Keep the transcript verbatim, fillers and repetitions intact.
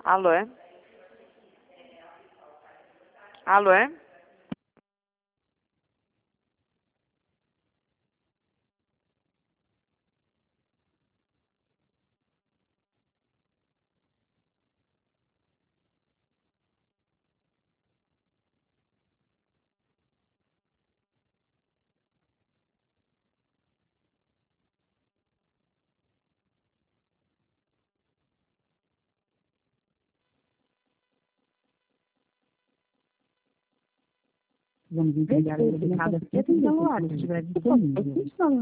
Alô, é? Alô, é? Vamos entregar o resultado aqui até o celular, se tiver disponível.